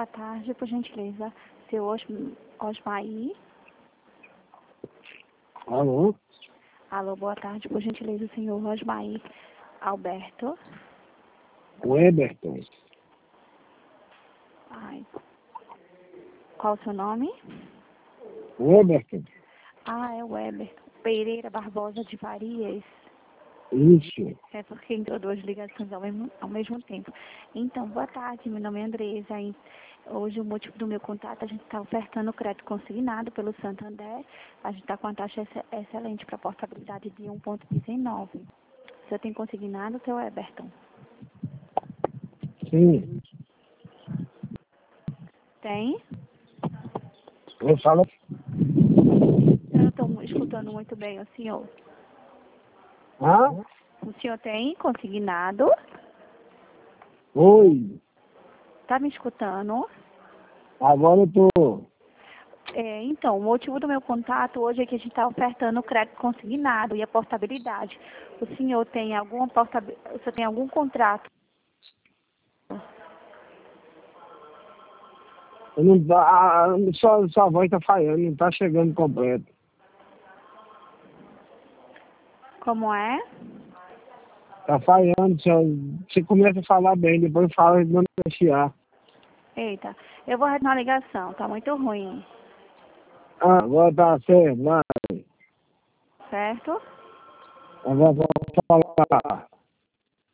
Boa tarde, por gentileza. Seu Osmaí. Alô? Alô, boa tarde, por gentileza, senhor Osmaí Alberto. O Eberton. Ai. Qual o seu nome? O Eberton. Ah, é o Eberton. Pereira Barbosa de Farias. Isso. É porque entrou duas ligações ao mesmo tempo. Então, boa tarde, meu nome é Andresa. Hoje o motivo do meu contato, a gente está ofertando crédito consignado pelo Santander. A gente está com uma taxa excelente para portabilidade de 1,19. O senhor tem consignado, seu Eberton? Sim. Tem? Eu falo. Eu não estou escutando muito bem o senhor. Hã? O senhor tem consignado? Oi. Está me escutando? Agora eu tô. Então, o motivo do meu contato hoje é que a gente está ofertando o crédito consignado e a portabilidade. O senhor tem algum contrato? Eu não, sua voz tá falhando, não tá chegando completo. Como é? Tá falhando, você começa a falar bem, depois fala de não chiar. Eita, eu vou retornar a ligação, tá muito ruim, Ah, agora tá certo, vai. certo? Agora vou falar.